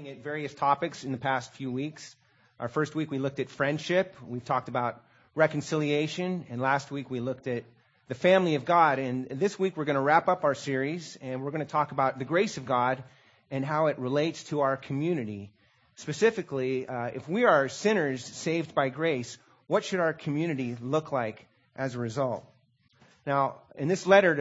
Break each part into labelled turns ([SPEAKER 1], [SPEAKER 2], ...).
[SPEAKER 1] looking at various topics in the past few weeks. Our first week we looked at friendship. We've talked about reconciliation. And last week we looked at the family of God. And this week we're going to wrap up our series and we're going to talk about the grace of God and how it relates to our community. Specifically, if we are sinners saved by grace, what should our community look like as a result? Now, in this letter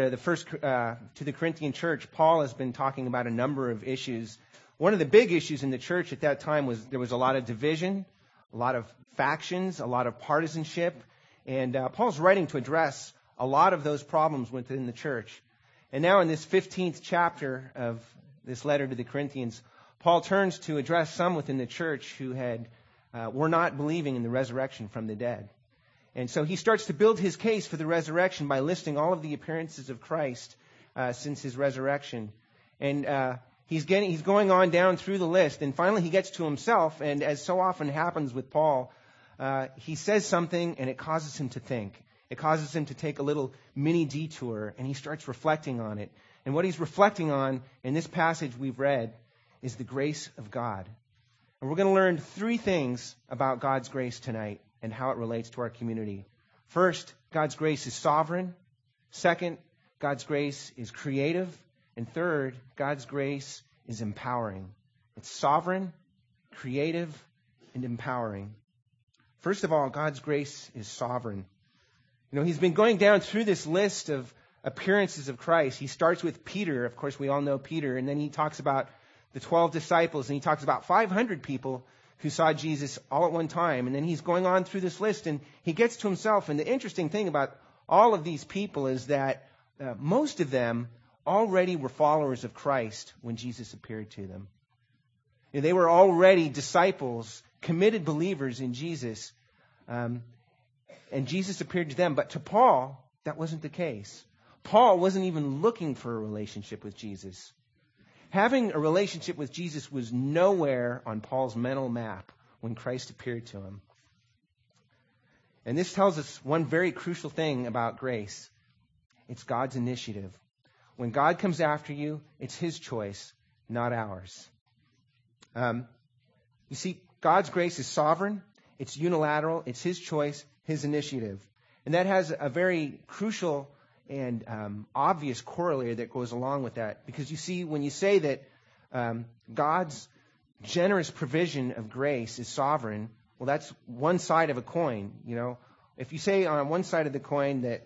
[SPEAKER 1] to the Corinthian church, Paul has been talking about a number of issues. One of the big issues in the church at that time was there was a lot of division, a lot of factions, a lot of partisanship, and Paul's writing to address a lot of those problems within the church. And now in this 15th chapter of this letter to the Corinthians, Paul turns to address some within the church who were not believing in the resurrection from the dead. And so he starts to build his case for the resurrection by listing all of the appearances of Christ since his resurrection. And he's going on down through the list, and finally he gets to himself, and as so often happens with Paul, he says something and it causes him to think. It causes him to take a little mini detour, and he starts reflecting on it. And what he's reflecting on in this passage we've read is the grace of God. And we're going to learn three things about God's grace tonight and how it relates to our community. First, God's grace is sovereign. Second, God's grace is creative. And third, God's grace is empowering. It's sovereign, creative, and empowering. First of all, God's grace is sovereign. You know, he's been going down through this list of appearances of Christ. He starts with Peter. Of course, we all know Peter. And then he talks about the 12 disciples, and he talks about 500 people who saw Jesus all at one time. And then he's going on through this list, and he gets to himself. And the interesting thing about all of these people is that most of them already were followers of Christ when Jesus appeared to them. You know, they were already disciples, committed believers in Jesus. And Jesus appeared to them. But to Paul, that wasn't the case. Paul wasn't even looking for a relationship with Jesus. Having a relationship with Jesus was nowhere on Paul's mental map when Christ appeared to him. And this tells us one very crucial thing about grace. It's God's initiative. When God comes after you, it's His choice, not ours. You see, God's grace is sovereign, it's unilateral, it's His choice, His initiative. And that has a very crucial and obvious corollary that goes along with that. Because you see, when you say that God's generous provision of grace is sovereign, well, that's one side of a coin. You know, if you say on one side of the coin that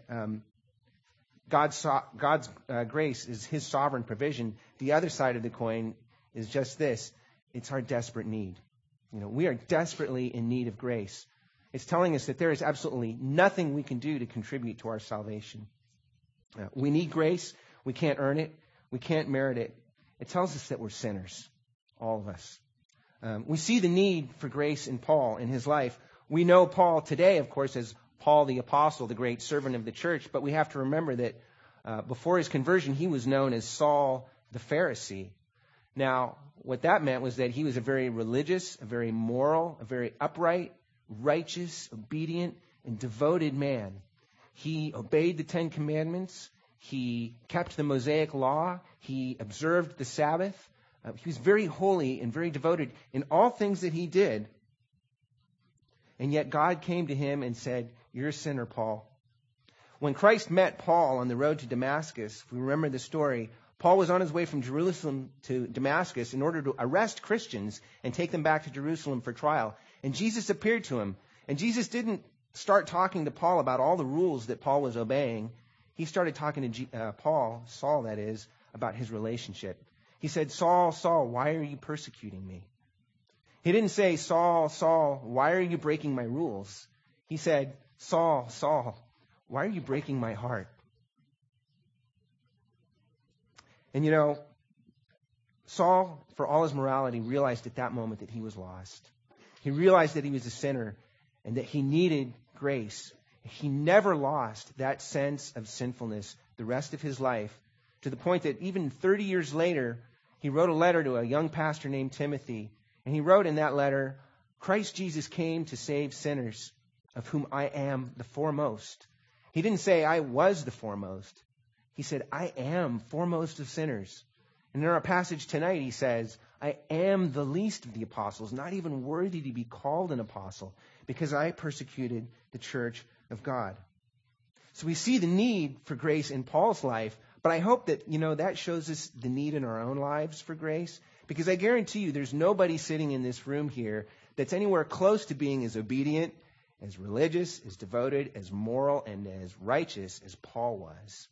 [SPEAKER 1] God's grace is His sovereign provision, the other side of the coin is just this: it's our desperate need. You know, we are desperately in need of grace. It's telling us that there is absolutely nothing we can do to contribute to our salvation. We need grace. We can't earn it. We can't merit it. It tells us that we're sinners, all of us. We see the need for grace in Paul in his life. We know Paul today, of course, as Paul the Apostle, the great servant of the church, but we have to remember that before his conversion, he was known as Saul the Pharisee. Now, what that meant was that he was a very religious, a very moral, a very upright, righteous, obedient, and devoted man. He obeyed the Ten Commandments. He kept the Mosaic Law. He observed the Sabbath. He was very holy and very devoted in all things that he did. And yet God came to him and said, "You're a sinner, Paul." When Christ met Paul on the road to Damascus, if we remember the story, Paul was on his way from Jerusalem to Damascus in order to arrest Christians and take them back to Jerusalem for trial. And Jesus appeared to him. And Jesus didn't start talking to Paul about all the rules that Paul was obeying. He started talking to Saul that is, about his relationship. He said, "Saul, Saul, why are you persecuting me?" He didn't say, "Saul, Saul, why are you breaking my rules?" He said, "Saul, Saul, why are you breaking my heart?" And you know, Saul, for all his morality, realized at that moment that he was lost. He realized that he was a sinner and that he needed grace. He never lost that sense of sinfulness the rest of his life, to the point that even 30 years later, he wrote a letter to a young pastor named Timothy. And he wrote in that letter, "Christ Jesus came to save sinners, of whom I am the foremost." He didn't say, "I was the foremost." He said, "I am foremost of sinners." And in our passage tonight, he says, I am the least of the apostles, not even worthy to be called an apostle, because I persecuted the church of God. So we see the need for grace in Paul's life, but I hope that, that shows us the need in our own lives for grace, because I guarantee you there's nobody sitting in this room here that's anywhere close to being as obedient, as religious, as devoted, as moral, and as righteous as Paul was.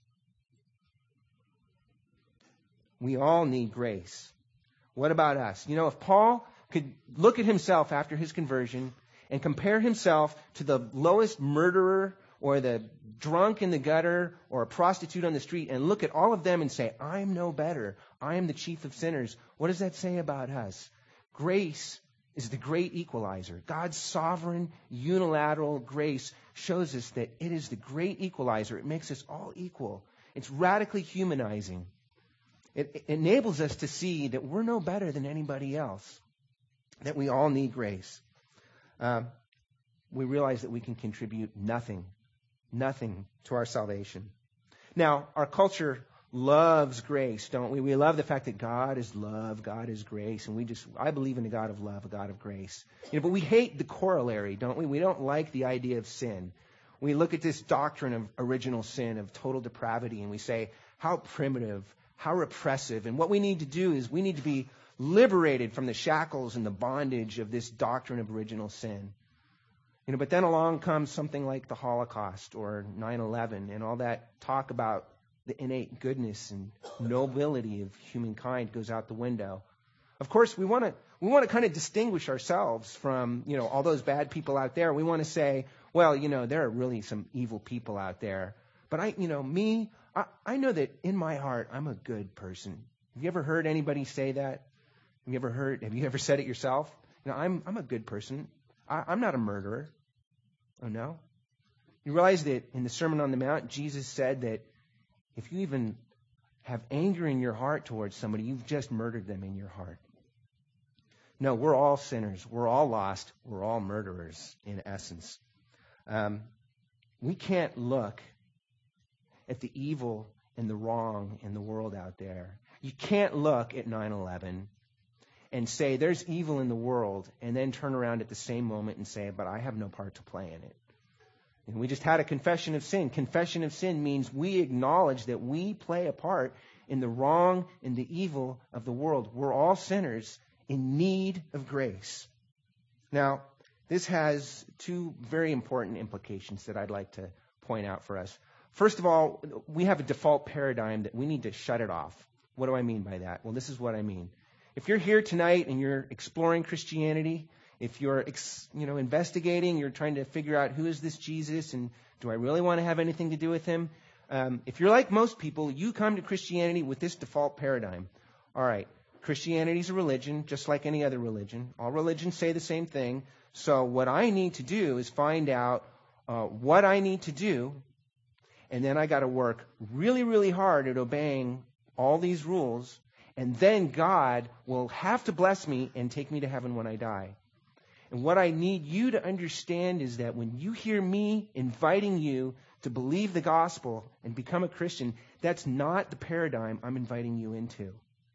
[SPEAKER 1] We all need grace. What about us? If Paul could look at himself after his conversion and compare himself to the lowest murderer or the drunk in the gutter or a prostitute on the street and look at all of them and say, I'm no better, I am the chief of sinners, what does that say about us? Grace is the great equalizer. God's sovereign, unilateral grace shows us that it is the great equalizer. It makes us all equal. It's radically humanizing. It enables us to see that we're no better than anybody else, that we all need grace. We realize that we can contribute nothing to our salvation. Now, our culture loves grace, don't we? We love the fact that God is love, God is grace, and I believe in a God of love, a God of grace. But we hate the corollary, don't we? We don't like the idea of sin. We look at this doctrine of original sin, of total depravity, and we say, how primitive, how repressive. And what we need to do is we need to be liberated from the shackles and the bondage of this doctrine of original sin. But then along comes something like the Holocaust or 9/11 and all that talk about the innate goodness and nobility of humankind goes out the window. Of course, we want to kind of distinguish ourselves from, all those bad people out there. We want to say, well, there are really some evil people out there. But I know that in my heart, I'm a good person. Have you ever heard anybody say that? Have you ever said it yourself? I'm a good person. I'm not a murderer. Oh, no? You realize that in the Sermon on the Mount, Jesus said that if you even have anger in your heart towards somebody, you've just murdered them in your heart. No, we're all sinners. We're all lost. We're all murderers, in essence. We can't look at the evil and the wrong in the world out there. You can't look at 9/11 and say there's evil in the world and then turn around at the same moment and say, but I have no part to play in it. And we just had a confession of sin. Confession of sin means we acknowledge that we play a part in the wrong and the evil of the world. We're all sinners in need of grace. Now, this has two very important implications that I'd like to point out for us. First of all, we have a default paradigm that we need to shut it off. What do I mean by that? Well, this is what I mean. If you're here tonight and you're exploring Christianity, if you're investigating, you're trying to figure out who is this Jesus and do I really want to have anything to do with him? If you're like most people, you come to Christianity with this default paradigm. All right, Christianity is a religion just like any other religion. All religions say the same thing. So what I need to do is find out what I need to do, and then I got to work really, really hard at obeying all these rules, and then God will have to bless me and take me to heaven when I die. And what I need you to understand is that when you hear me inviting you to believe the gospel and become a Christian, that's not the paradigm I'm inviting you into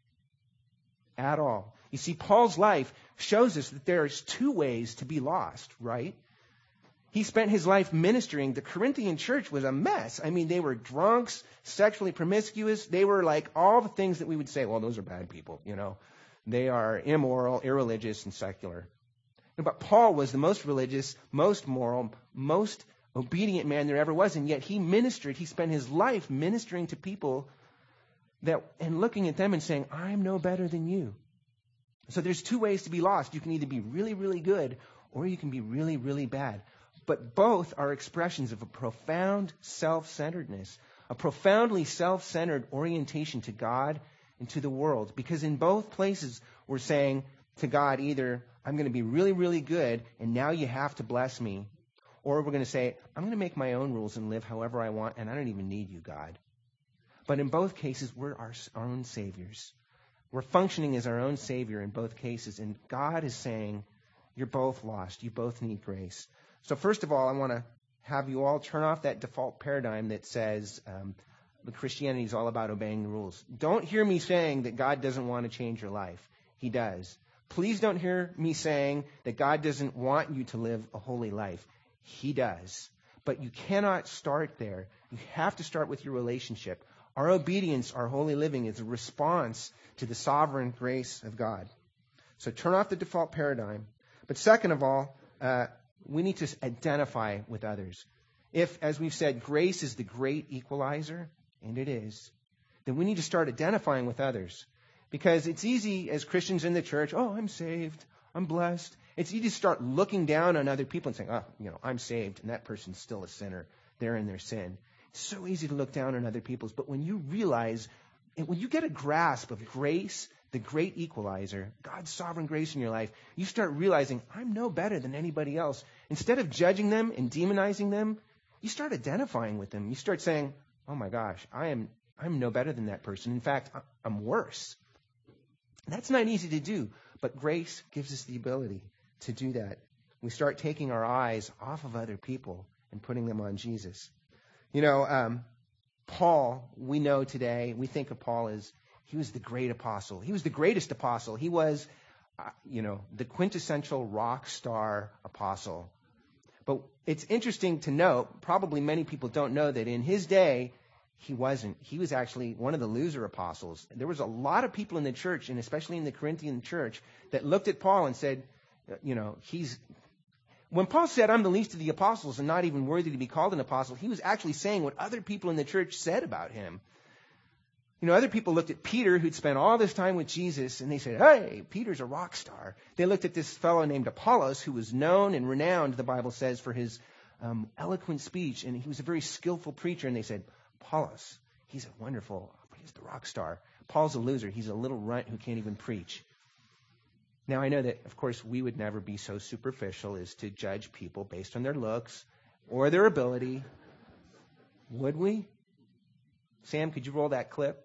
[SPEAKER 1] at all. You see, Paul's life shows us that there's two ways to be lost, right? He spent his life ministering. The Corinthian church was a mess. I mean, they were drunks, sexually promiscuous. They were like all the things that we would say, well, those are bad people, They are immoral, irreligious, and secular. But Paul was the most religious, most moral, most obedient man there ever was, and yet he ministered. He spent his life ministering to people and looking at them and saying, I'm no better than you. So there's two ways to be lost. You can either be really, really good, or you can be really, really bad. But both are expressions of a profound self-centeredness, a profoundly self-centered orientation to God and to the world. Because in both places, we're saying to God either, I'm going to be really, really good, and now you have to bless me. Or we're going to say, I'm going to make my own rules and live however I want, and I don't even need you, God. But in both cases, we're our own saviors. We're functioning as our own savior in both cases. And God is saying, you're both lost. You both need grace. So first of all, I want to have you all turn off that default paradigm that says Christianity is all about obeying the rules. Don't hear me saying that God doesn't want to change your life. He does. Please don't hear me saying that God doesn't want you to live a holy life. He does. But you cannot start there. You have to start with your relationship. Our obedience, our holy living is a response to the sovereign grace of God. So turn off the default paradigm. But second of all, we need to identify with others. If, as we've said, grace is the great equalizer, and it is, then we need to start identifying with others. Because it's easy as Christians in the church, oh, I'm saved, I'm blessed. It's easy to start looking down on other people and saying, oh, I'm saved, and that person's still a sinner. They're in their sin. It's so easy to look down on other people's. But when you realize, and when you get a grasp of grace, the great equalizer, God's sovereign grace in your life, you start realizing, I'm no better than anybody else. Instead of judging them and demonizing them, you start identifying with them. You start saying, oh my gosh, I'm no better than that person. In fact, I'm worse. That's not easy to do, but grace gives us the ability to do that. We start taking our eyes off of other people and putting them on Jesus. Paul, we know today, we think of Paul as he was the great apostle. He was the greatest apostle. He was, the quintessential rock star apostle. But it's interesting to note, probably many people don't know that in his day, he wasn't. He was actually one of the loser apostles. There was a lot of people in the church, and especially in the Corinthian church, that looked at Paul and said, when Paul said, I'm the least of the apostles and not even worthy to be called an apostle, he was actually saying what other people in the church said about him. Other people looked at Peter, who'd spent all this time with Jesus, and they said, hey, Peter's a rock star. They looked at this fellow named Apollos, who was known and renowned, the Bible says, for his eloquent speech, and he was a very skillful preacher, and they said, Apollos, he's the rock star. Paul's a loser. He's a little runt who can't even preach. Now, I know that, of course, we would never be so superficial as to judge people based on their looks or their ability. Would we? Sam, could you roll that clip?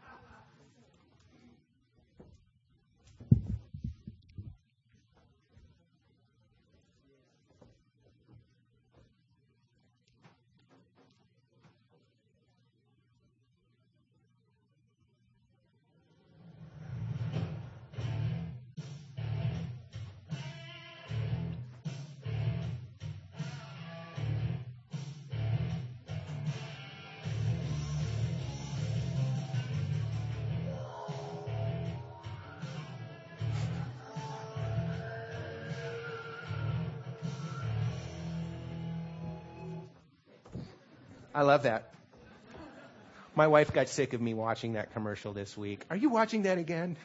[SPEAKER 1] I love that. My wife got sick of me watching that commercial this week. Are you watching that again?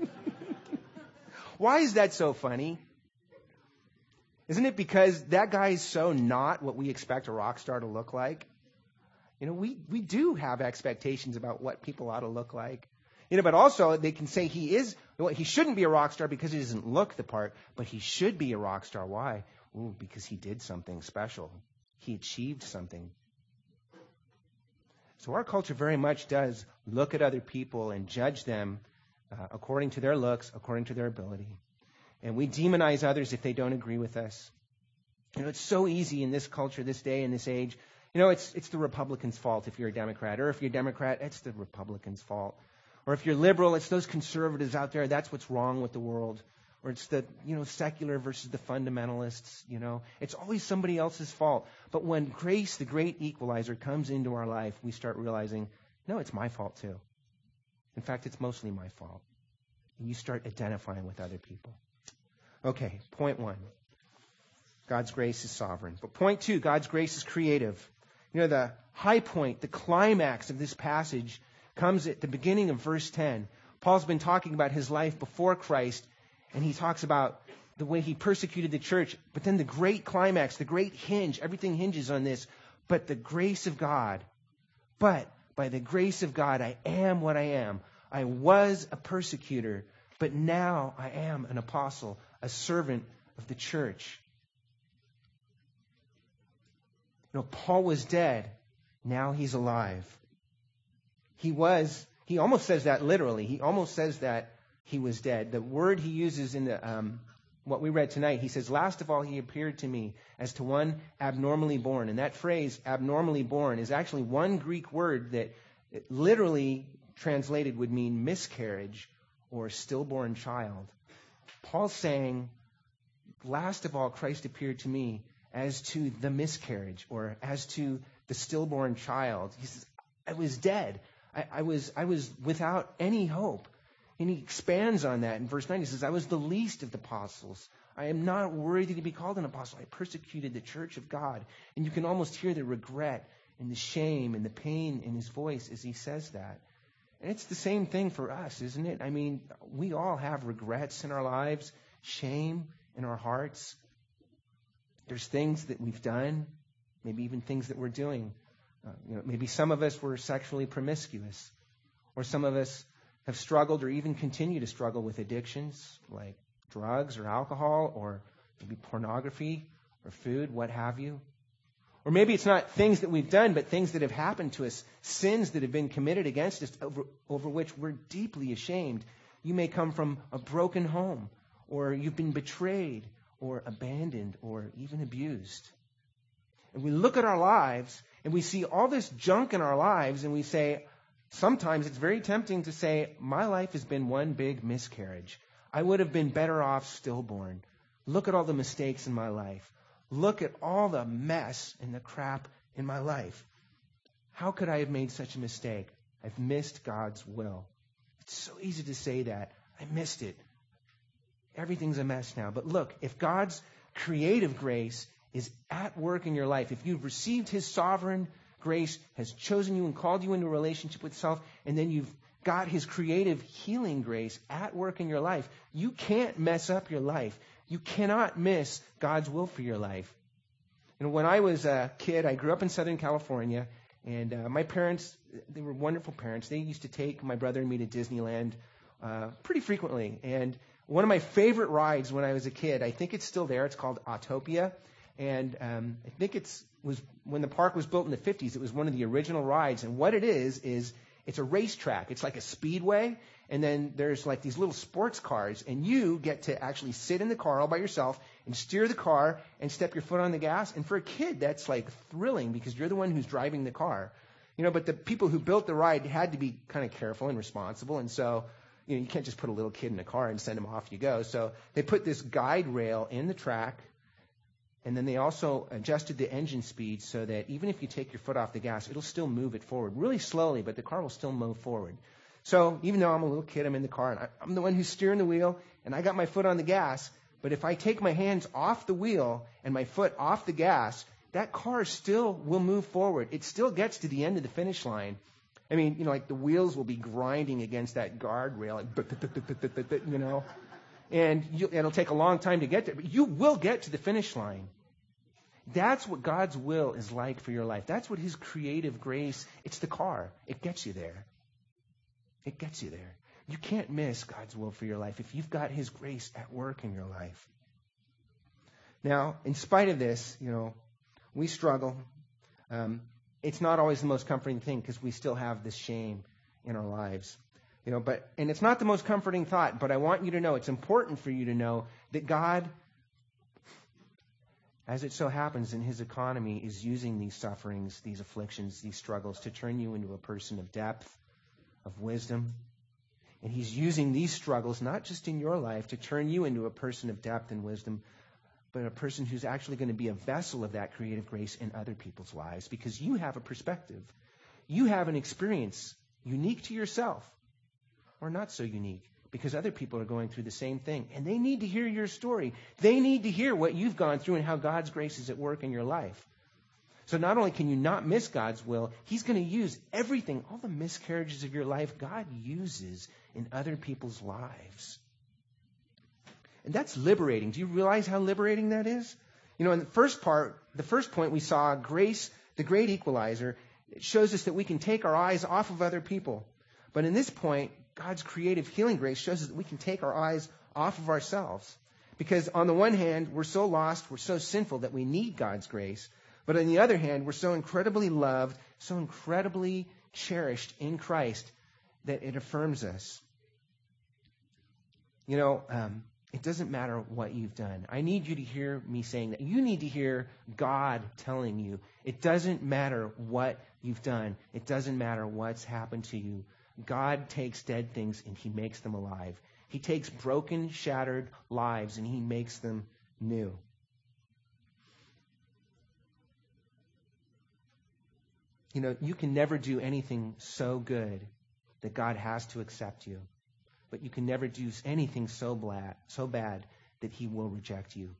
[SPEAKER 1] Why is that so funny? Isn't it because that guy is so not what we expect a rock star to look like? We do have expectations about what people ought to look like. But also they can say he shouldn't be a rock star because he doesn't look the part, but he should be a rock star. Why? Because he did something special. He achieved something. So our culture very much does look at other people and judge them according to their looks, according to their ability. And we demonize others if they don't agree with us. It's so easy in this culture, this day, in this age. It's the Republicans' fault if you're a Democrat. Or if you're a Democrat, it's the Republicans' fault. Or if you're liberal, it's those conservatives out there. That's what's wrong with the world. Or it's the, secular versus the fundamentalists, It's always somebody else's fault. But when grace, the great equalizer, comes into our life, we start realizing, no, it's my fault too. In fact, it's mostly my fault. And you start identifying with other people. Okay, point 1. God's grace is sovereign. But point 2, God's grace is creative. The high point, the climax of this passage comes at the beginning of verse 10. Paul's been talking about his life before Christ, and he talks about the way he persecuted the church. But then the great climax, the great hinge, everything hinges on this. But the grace of God. But by the grace of God, I am what I am. I was a persecutor, but now I am an apostle, a servant of the church. Paul was dead. Now he's alive. He almost says that literally. He almost says that he was dead. The word he uses in the what we read tonight, he says, last of all, he appeared to me as to one abnormally born. And that phrase, abnormally born, is actually one Greek word that literally translated would mean miscarriage or stillborn child. Paul's saying, last of all, Christ appeared to me as to the miscarriage or as to the stillborn child. He says, I was dead. I was without any hope. And he expands on that in verse 9. He says, I was the least of the apostles. I am not worthy to be called an apostle. I persecuted the church of God. And you can almost hear the regret and the shame and the pain in his voice as he says that. And it's the same thing for us, isn't it? I mean, we all have regrets in our lives, shame in our hearts. There's things that we've done, maybe even things that we're doing. Maybe some of us were sexually promiscuous, or some of us have struggled or even continue to struggle with addictions like drugs or alcohol or maybe pornography or food, what have you. Or maybe it's not things that we've done, but things that have happened to us, sins that have been committed against us over which we're deeply ashamed. You may come from a broken home, or you've been betrayed or abandoned or even abused. And we look at our lives and we see all this junk in our lives and we say, sometimes it's very tempting to say, my life has been one big miscarriage. I would have been better off stillborn. Look at all the mistakes in my life. Look at all the mess and the crap in my life. How could I have made such a mistake? I've missed God's will. It's so easy to say that. I missed it. Everything's a mess now. But look, if God's creative grace is at work in your life, if you've received his sovereign grace, has chosen you and called you into a relationship with self, and then you've got his creative healing grace at work in your life, you can't mess up your life. You cannot miss God's will for your life. When I was a kid, I grew up in Southern California, and my parents, they were wonderful parents. They used to take my brother and me to Disneyland pretty frequently. And one of my favorite rides when I was a kid, I think it's still there, it's called Autopia. And I think was when the park was built in the 50s, it was one of the original rides. And what it is it's a racetrack. It's like a speedway. And then there's like these little sports cars. And you get to actually sit in the car all by yourself and steer the car and step your foot on the gas. And for a kid, that's like thrilling because you're the one who's driving the car. But the people who built the ride had to be kind of careful and responsible. And so, you can't just put a little kid in a car and send him off you go. So they put this guide rail in the track. And then they also adjusted the engine speed so that even if you take your foot off the gas, it'll still move it forward really slowly, but the car will still move forward. So even though I'm a little kid, I'm in the car, and I'm the one who's steering the wheel, and I got my foot on the gas. But if I take my hands off the wheel and my foot off the gas, that car still will move forward. It still gets to the end of the finish line. I mean, like the wheels will be grinding against that guardrail, and it'll take a long time to get there, but you will get to the finish line. That's what God's will is like for your life. That's what his creative grace, it's the car. It gets you there. It gets you there. You can't miss God's will for your life if you've got his grace at work in your life. Now, in spite of this, we struggle. It's not always the most comforting thing because we still have this shame in our lives. And it's not the most comforting thought, but I want you to know, it's important for you to know that God, as it so happens in his economy, is using these sufferings, these afflictions, these struggles to turn you into a person of depth, of wisdom. And he's using these struggles, not just in your life, to turn you into a person of depth and wisdom, but a person who's actually going to be a vessel of that creative grace in other people's lives because you have a perspective. You have an experience unique to yourself, or not so unique, because other people are going through the same thing. And they need to hear your story. They need to hear what you've gone through and how God's grace is at work in your life. So not only can you not miss God's will, he's going to use everything, all the miscarriages of your life, God uses in other people's lives. And that's liberating. Do you realize how liberating that is? In the first point we saw grace, the great equalizer. It shows us that we can take our eyes off of other people. But in this point, God's creative healing grace shows us that we can take our eyes off of ourselves. Because on the one hand, we're so lost, we're so sinful that we need God's grace. But on the other hand, we're so incredibly loved, so incredibly cherished in Christ that it affirms us. It doesn't matter what you've done. I need you to hear me saying that. You need to hear God telling you. It doesn't matter what you've done. It doesn't matter what's happened to you. God takes dead things and he makes them alive. He takes broken, shattered lives and he makes them new. You know, you can never do anything so good that God has to accept you. But you can never do anything so bad that he will reject you.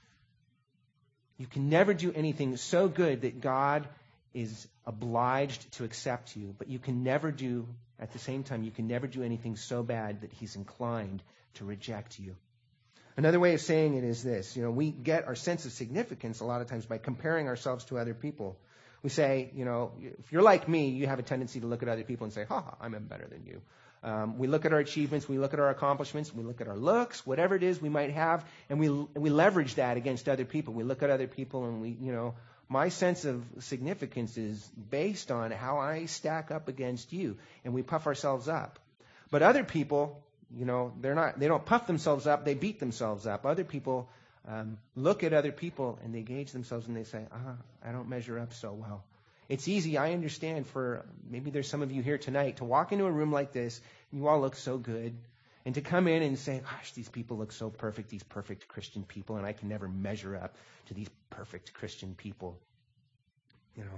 [SPEAKER 1] You can never do anything so good that God is obliged to accept you. But you can never do, at the same time, you can never do anything so bad that he's inclined to reject you. Another way of saying it is this. You know, we get our sense of significance a lot of times by comparing ourselves to other people. We say, you know, if you're like me, you have a tendency to look at other people and say, I'm better than you. We look at our achievements, we look at our accomplishments, we look at our looks, whatever it is we might have, and we leverage that against other people. We look at other people and my sense of significance is based on how I stack up against you, and we puff ourselves up. But other people, you know, they don't puff themselves up, they beat themselves up. Other people look at other people and they gauge themselves and they say, I don't measure up so well. It's easy, I understand, for maybe there's some of you here tonight to walk into a room like this and you all look so good, and to come in and say, gosh, these people look so perfect, these perfect Christian people, and I can never measure up to these perfect Christian people. You know.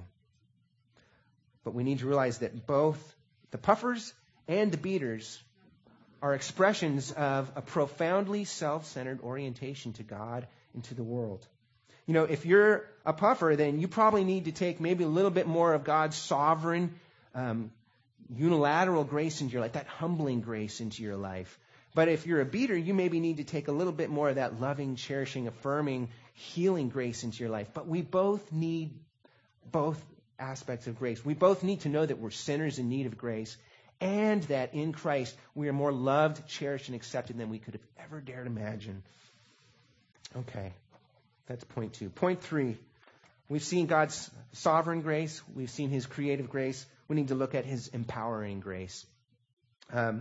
[SPEAKER 1] But we need to realize that both the puffers and the beaters are expressions of a profoundly self-centered orientation to God and to the world. You know, if you're a puffer, then you probably need to take maybe a little bit more of God's sovereign, unilateral grace into your life, that humbling grace into your life. But if you're a beater, you maybe need to take a little bit more of that loving, cherishing, affirming, healing grace into your life. But we both need both aspects of grace. We both need to know that we're sinners in need of grace, and that in Christ we are more loved, cherished, and accepted than we could have ever dared imagine. Okay. That's point 2. Point 3, we've seen God's sovereign grace. We've seen his creative grace. We need to look at his empowering grace. A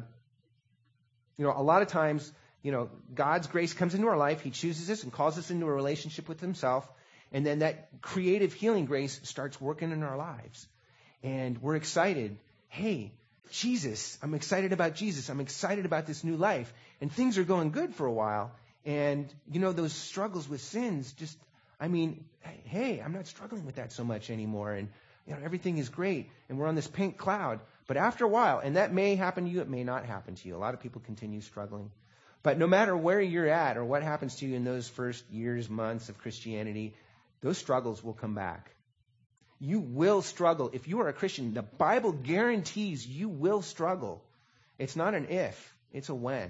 [SPEAKER 1] lot of times, God's grace comes into our life. He chooses us and calls us into a relationship with himself. And then that creative healing grace starts working in our lives. And we're excited. Hey, Jesus, I'm excited about Jesus. I'm excited about this new life. And things are going good for a while. And, those struggles with sins hey, I'm not struggling with that so much anymore. And, everything is great. And we're on this pink cloud. But after a while, and that may happen to you, it may not happen to you. A lot of people continue struggling. But no matter where you're at or what happens to you in those first years, months of Christianity, those struggles will come back. You will struggle. If you are a Christian, the Bible guarantees you will struggle. It's not an if, it's a when.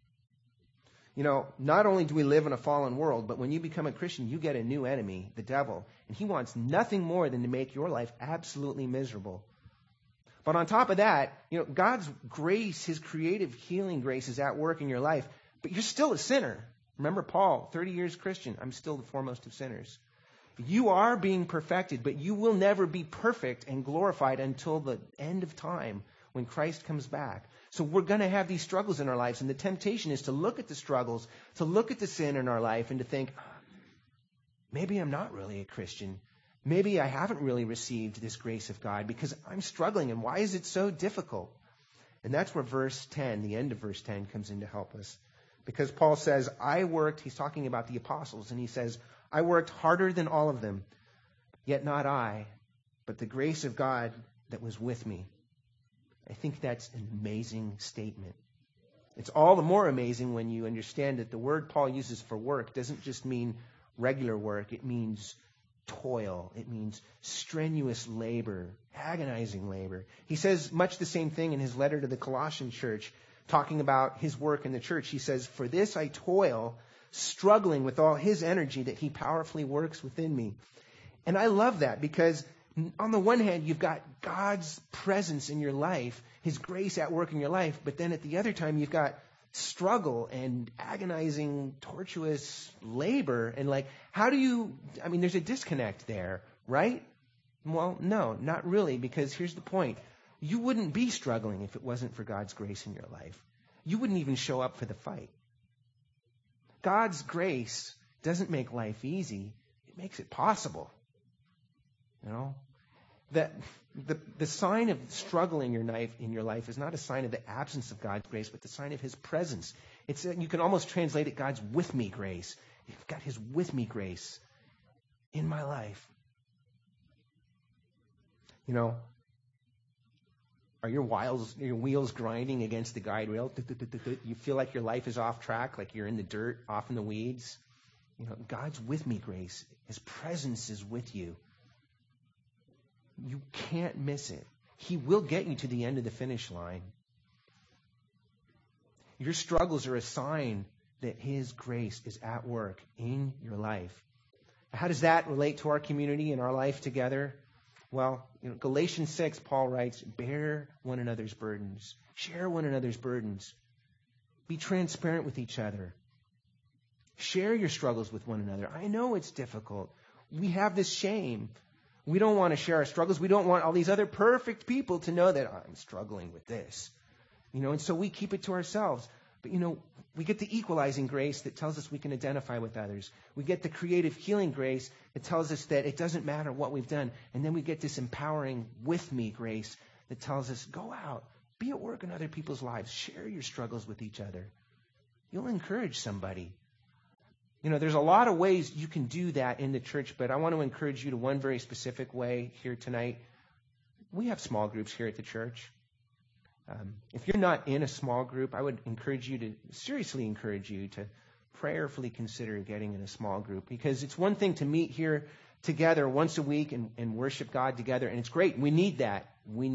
[SPEAKER 1] Not only do we live in a fallen world, but when you become a Christian, you get a new enemy, the devil. And he wants nothing more than to make your life absolutely miserable. But on top of that, God's grace, his creative healing grace is at work in your life. But you're still a sinner. Remember Paul, 30 years Christian, I'm still the foremost of sinners. You are being perfected, but you will never be perfect and glorified until the end of time when Christ comes back. So we're going to have these struggles in our lives, and the temptation is to look at the struggles, to look at the sin in our life, and to think, maybe I'm not really a Christian. Maybe I haven't really received this grace of God because I'm struggling, and why is it so difficult? And that's where verse 10, the end of verse 10, comes in to help us. Because Paul says, he's talking about the apostles, and he says, I worked harder than all of them, yet not I, but the grace of God that was with me. I think that's an amazing statement. It's all the more amazing when you understand that the word Paul uses for work doesn't just mean regular work. It means toil. It means strenuous labor, agonizing labor. He says much the same thing in his letter to the Colossian church, talking about his work in the church. He says, for this I toil, struggling with all his energy that he powerfully works within me. And I love that because on the one hand, you've got God's presence in your life, his grace at work in your life, but then at the other time, you've got struggle and agonizing, tortuous labor. And there's a disconnect there, right? Well, no, not really, because here's the point. You wouldn't be struggling if it wasn't for God's grace in your life. You wouldn't even show up for the fight. God's grace doesn't make life easy. It makes it possible. that the sign of struggle in your life is not a sign of the absence of God's grace, but the sign of his presence. You can almost translate it God's with me grace. You've got his with me grace in my life. Are your wheels grinding against the guide rail? You feel like your life is off track, like you're in the dirt, off in the weeds? God's with me grace. His presence is with you. You can't miss it. He will get you to the end of the finish line. Your struggles are a sign that his grace is at work in your life. How does that relate to our community and our life together? Well, Galatians 6, Paul writes, bear one another's burdens. Share one another's burdens. Be transparent with each other. Share your struggles with one another. I know it's difficult. We have this shame. We don't want to share our struggles. We don't want all these other perfect people to know that I'm struggling with this. And so we keep it to ourselves. But, we get the equalizing grace that tells us we can identify with others. We get the creative healing grace that tells us that it doesn't matter what we've done. And then we get this empowering with me grace that tells us, go out, be at work in other people's lives, share your struggles with each other. You'll encourage somebody. There's a lot of ways you can do that in the church, but I want to encourage you to one very specific way here tonight. We have small groups here at the church. If you're not in a small group, I would seriously encourage you to prayerfully consider getting in a small group, because it's one thing to meet here together once a week and worship God together, and it's great. We need that.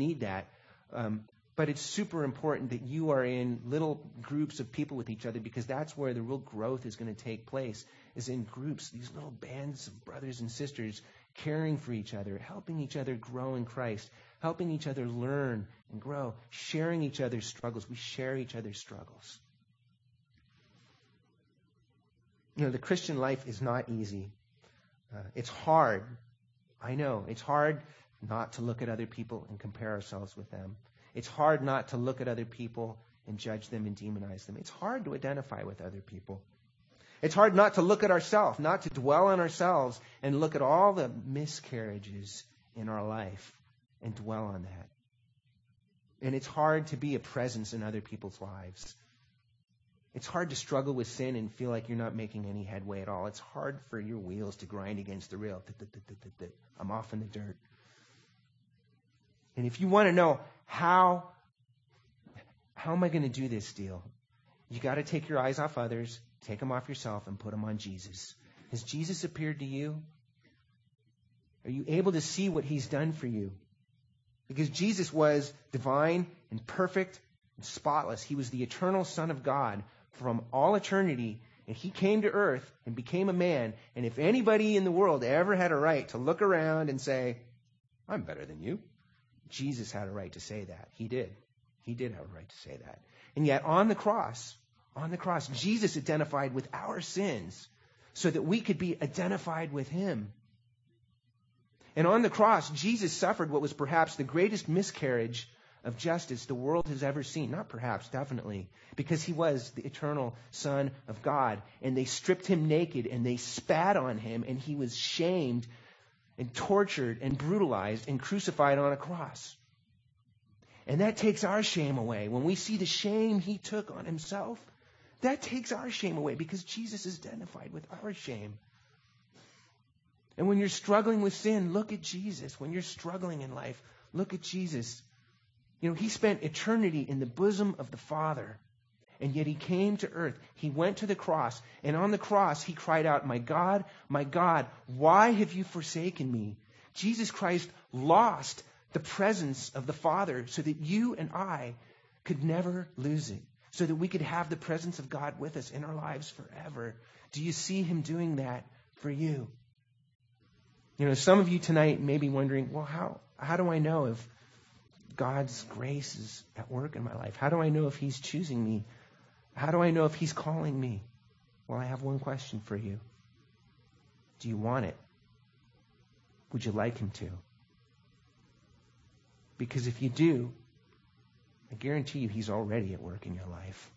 [SPEAKER 1] But it's super important that you are in little groups of people with each other, because that's where the real growth is going to take place, is in groups, these little bands of brothers and sisters caring for each other, helping each other grow in Christ, helping each other learn and grow, sharing each other's struggles. We share each other's struggles. The Christian life is not easy. It's hard. I know. It's hard not to look at other people and compare ourselves with them. It's hard not to look at other people and judge them and demonize them. It's hard to identify with other people. It's hard not to look at ourselves, not to dwell on ourselves and look at all the miscarriages in our life and dwell on that. And it's hard to be a presence in other people's lives. It's hard to struggle with sin and feel like you're not making any headway at all. It's hard for your wheels to grind against the rail. I'm off in the dirt. And if you want to know how am I going to do this deal? You got to take your eyes off others, take them off yourself, and put them on Jesus. Has Jesus appeared to you? Are you able to see what he's done for you? Because Jesus was divine and perfect and spotless. He was the eternal Son of God from all eternity, and he came to earth and became a man. And if anybody in the world ever had a right to look around and say, I'm better than you, Jesus had a right to say that. He did. He did have a right to say that. And yet on the cross, Jesus identified with our sins so that we could be identified with him. And on the cross, Jesus suffered what was perhaps the greatest miscarriage of justice the world has ever seen. Not perhaps, definitely. Because he was the eternal Son of God. And they stripped him naked and they spat on him, and he was shamed and tortured and brutalized and crucified on a cross. And that takes our shame away. When we see the shame he took on himself, that takes our shame away, because Jesus is identified with our shame. And when you're struggling with sin, look at Jesus. When you're struggling in life, look at Jesus. He spent eternity in the bosom of the Father, and yet he came to earth. He went to the cross, and on the cross he cried out, my God, why have you forsaken me? Jesus Christ lost the presence of the Father so that you and I could never lose it, so that we could have the presence of God with us in our lives forever. Do you see him doing that for you? Some of you tonight may be wondering, well, how do I know if God's grace is at work in my life? How do I know if he's choosing me? How do I know if he's calling me? Well, I have one question for you. Do you want it? Would you like him to? Because if you do, I guarantee you he's already at work in your life.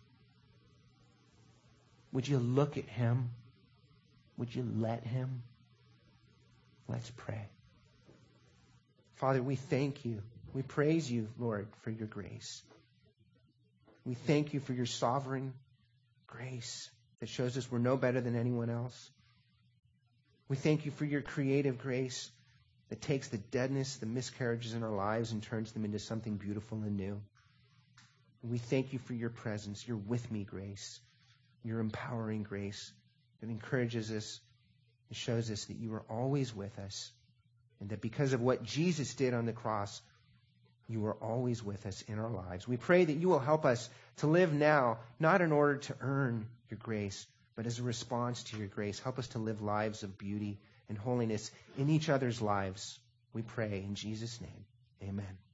[SPEAKER 1] Would you look at him? Would you let him? Let's pray. Father, we thank you. We praise you, Lord, for your grace. We thank you for your sovereign grace that shows us we're no better than anyone else. We thank you for your creative grace that takes the deadness, the miscarriages in our lives and turns them into something beautiful and new. And we thank you for your presence, your with me grace, your empowering grace that encourages us and shows us that you are always with us, and that because of what Jesus did on the cross, you are always with us in our lives. We pray that you will help us to live now, not in order to earn your grace, but as a response to your grace. Help us to live lives of beauty and holiness in each other's lives. We pray in Jesus' name. Amen.